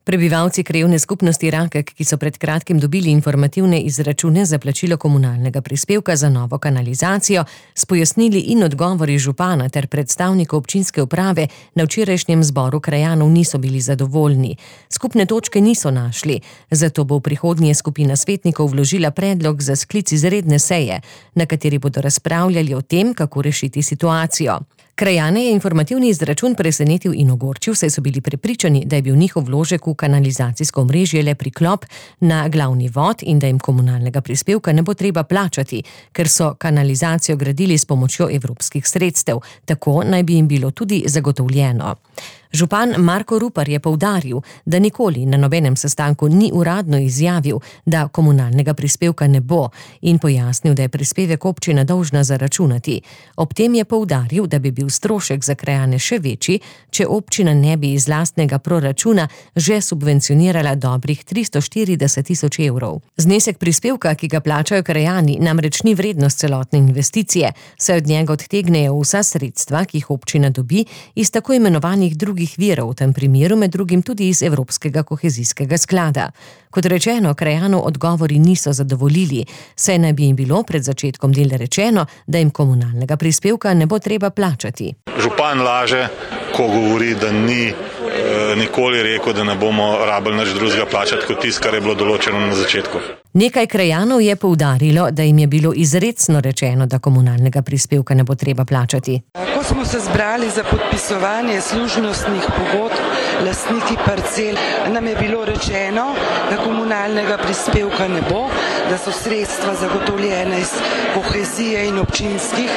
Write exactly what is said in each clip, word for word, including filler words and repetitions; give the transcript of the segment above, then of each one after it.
Prebivalci krajevne skupnosti Rakek, ki so pred kratkim dobili informativne izračune za plačilo komunalnega prispevka za novo kanalizacijo, s pojasnili in odgovori župana ter predstavnikov občinske uprave na včerajšnjem zboru krajanov niso bili zadovoljni. Skupne točke niso našli, zato bo v prihodnje skupina svetnikov vložila predlog za sklic izredne seje, na kateri bodo razpravljali o tem, kako rešiti situacijo. Krajane je informativni izračun presenetil in ogorčil, saj so bili prepričani, da je bil njihov vložek v kanalizacijsko omrežje le priklop na glavni vod in da jim komunalnega prispevka ne bo treba plačati, ker so kanalizacijo gradili s pomočjo evropskih sredstev. Tako naj bi jim bilo tudi zagotovljeno. Župan Marko Rupar je poudaril, da nikoli na nobenem sestanku ni uradno izjavil, da komunalnega prispevka ne bo, in pojasnil, da je prispevek občina dolžna zaračunati. Ob tem je poudaril, da bi bil strošek za krajane še večji, če občina ne bi iz lastnega proračuna že subvencionirala dobrih tristo štirideset tisoč evrov. Znesek prispevka, ki ga plačajo krajani, namreč ni vrednost celotne investicije, saj od njega odtegnejo vsa sredstva, ki jih občina dobi iz tako imenovanih drugih virov, v tem primeru med drugim tudi iz Evropskega kohezijskega sklada. Kot rečeno, krajanov odgovori niso zadovoljili, saj naj bi jim bilo pred začetkom del rečeno, da jim komunalnega prispevka ne bo treba plačati. Župan laže, ko govori, da ni e, nikoli rekel, da ne bomo rabili nič drugega plačati kot tisto, kar je bilo določeno na začetku. Nekaj krajanov je poudarilo, da jim je bilo izrecno rečeno, da komunalnega prispevka ne bo treba plačati. Ko smo se zbrali za podpisovanje služnostnih pogodb lastniki parcel, nam je bilo rečeno, da komunalnega prispevka ne bo, da so sredstva zagotovljene iz kohezije in občinskih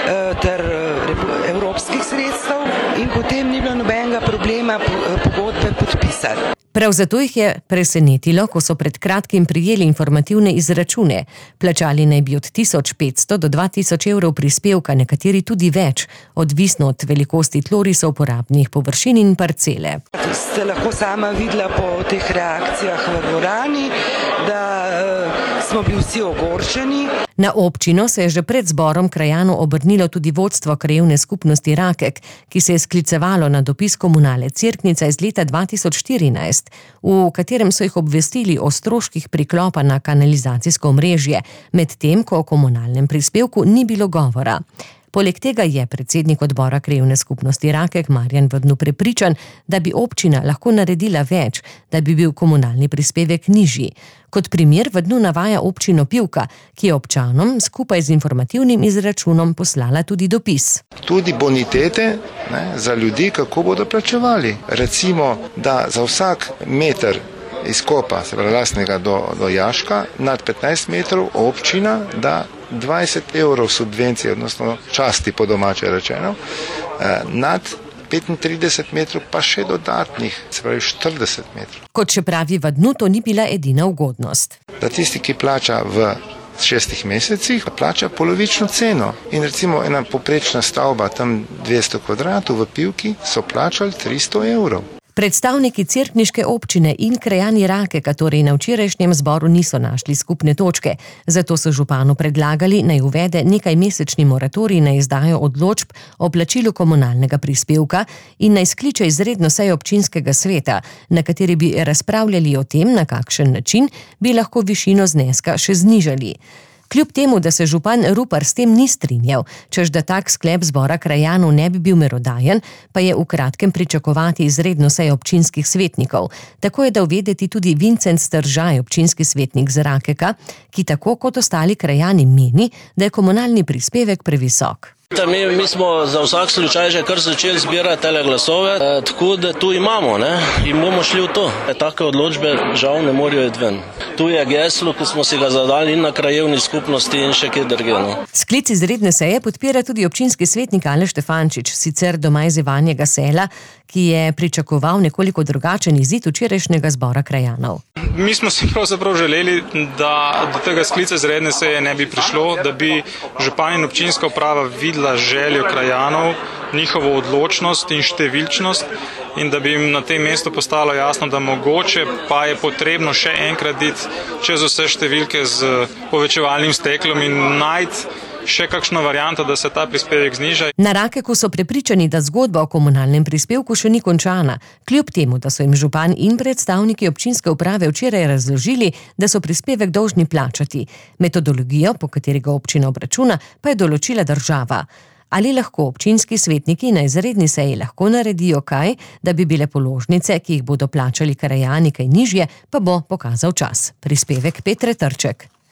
ter evropskih sredstev in potem ni bilo nobenega problema pogodbe podpisati. Prav zato jih je presenetilo, ko so pred kratkim prijeli informativne izračune. Plačali naj bi od tisoč petsto do dva tisoč evrov prispevka, nekateri tudi več, odvisno od velikosti tlorisov, uporabnih površin in parcele. Ste lahko sama videla po teh reakcijah v dvorani, da uh, smo bili vsi ogorčeni. Na občino se je že pred zborom krajanov obrnilo tudi vodstvo krajevne skupnosti Rakek, ki se je sklicevalo na dopis komunale Cerknica iz leta dva tisoč štirinajst, v katerem so jih obvestili o stroških priklopa na kanalizacijsko omrežje, medtem ko o komunalnem prispevku ni bilo govora. Poleg tega je predsednik odbora krajevne skupnosti Rakek Marjan Vodnu prepričan, da bi občina lahko naredila več, da bi bil komunalni prispevek nižji. Kot primer Vodnu navaja občino Pivka, ki je občanom skupaj z informativnim izračunom poslala tudi dopis. Tudi bonitete, ne, za ljudi, kako bodo plačevali. Recimo, da za vsak meter izkopa, se pravi lastnega do, do jaška, nad petnajst metrov občina da dvajset evrov subvencije, odnosno časti po domače rečeno, nad petintrideset metrov pa še dodatnih, se pravi štirideset metrov. Kot še pravi Vodnu, to ni bila edina ugodnost. Da tisti, ki plača v šestih mesecih, plača polovično ceno. In recimo ena poprečna stavba, tam dvesto kvadratov v Pivki, so plačali tristo evrov. Predstavniki cerkniške občine in krajani Rakeka torej na včerajšnjem zboru niso našli skupne točke, zato so županu predlagali, naj uvede nekajmesečni moratorij na izdajo odločb o plačilu komunalnega prispevka in naj skliče izredno sejo občinskega sveta, na kateri bi razpravljali o tem, na kakšen način bi lahko višino zneska še znižali. Kljub temu, da se župan Rupar s tem ni strinjal, češ da tak sklep zbora krajanov ne bi bil merodajen, pa je v kratkem pričakovati izredno sejo občinskih svetnikov. Tako je dal vedeti tudi Vincent Stržaj, občinski svetnik z Rakeka, ki tako kot ostali krajani meni, da je komunalni prispevek previsok. Mi, mi smo za vsak slučaj že kar začeli zbirati tele glasove, e, tako da tu imamo, ne, in bomo šli v to. E, take odločbe žal ne morajo iti ven. Tu je geslo, ki smo si ga zadali in na krajevni skupnosti in še kje drugje. No. Sklic izredne seje podpira tudi občinski svetnik Aleš Štefančič, sicer doma iz Ivanjega Sela, ki je pričakoval nekoliko drugačen izid včerajšnjega zbora krajanov. Mi smo si pravzaprav želeli, da do tega sklica izredne seje ne bi prišlo, da bi župan in občinska uprava videla željo krajanov, njihovo odločnost in številčnost in da bi jim na tem mestu postalo jasno, da mogoče pa je potrebno še enkrat iti čez vse številke z povečevalnim steklom in najti še kakšno varianto, da se ta prispevek zniža. Na Rakeku so prepričani, da zgodba o komunalnem prispevku še ni končana, kljub temu, da so jim župan in predstavniki občinske uprave včeraj razložili, da so prispevek dolžni plačati. Metodologijo, po kateri ga občina obračuna, pa je določila država. Ali lahko občinski svetniki na izredni seji lahko naredijo kaj, da bi bile položnice, ki jih bodo plačali krajani, kaj nižje, pa bo pokazal čas. Prispevek Petre Trček.